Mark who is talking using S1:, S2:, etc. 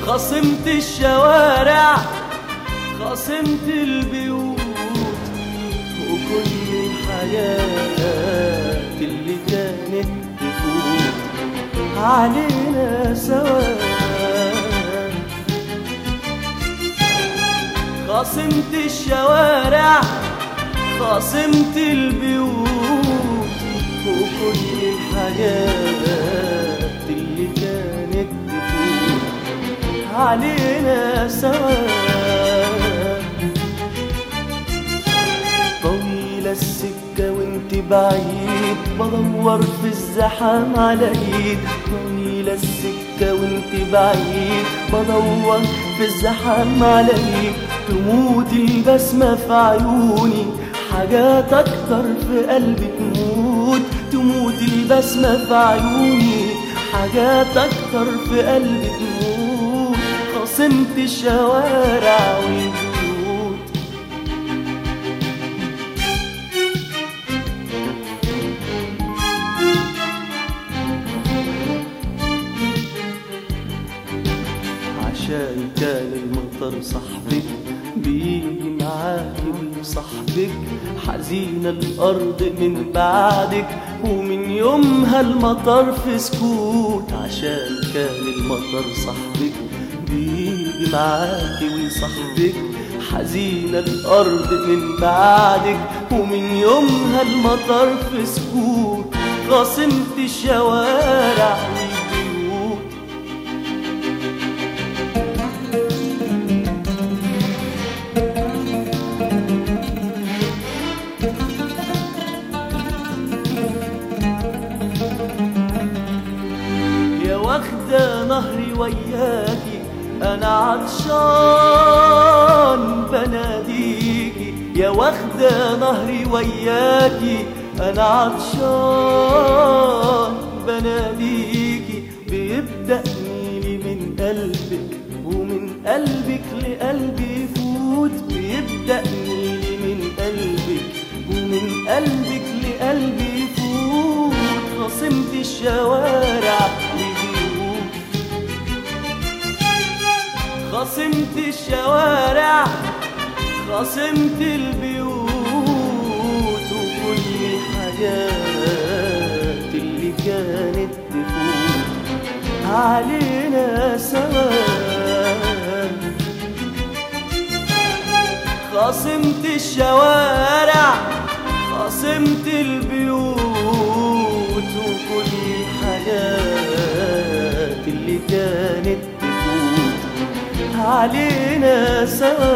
S1: خصمت الشوارع، خصمت البيوت، وكل الحاجات اللي كانت تفوت علينا سوا. خصمت الشوارع، خصمت البيوت، وكل الحاجات اللي كانت تفوت علينا سوا. طويلة السكة وانت بعيد، بدور في الزحام على ايد. طويلة السكة وانت بعيد، بدور في الزحام على ايد. تموت البسمة في عيوني، حاجات اكتر في قلبي تموت. تموت البسمة في عيوني، حاجات اكتر في قلبي تموت. خصمت الشوارع والبيوت. عشان كان المطر صاحبك بيجي معاكي وصاحبك، حزينة الأرض من بعدك، ومن يومها المطر في سكوت. عشان كان المطر صاحبك بيجي معاكي وصاحبك، حزينة الأرض من بعدك، ومن يومها المطر في سكوت. خصمت الشوارع والبيوت. يا واخدة نهري وياكي، أنا عطشان بناديكي. يا واخدة نهري وياكي، أنا عطشان بناديكي. بيبدأ نيلي من قلبك، ومن قلبك لقلبي يفوت. بيبدأ نيلي من قلبك، ومن قلبك لقلبي يفوت. خصمت الشوارع والبيوت. خصمت الشوارع، خصمت البيوت، وكل الحاجات اللي كانت تفوت علينا سوا. خصمت الشوارع، خصمت البيوت، وكل الحاجات اللي كانت تفوت علينا سوا.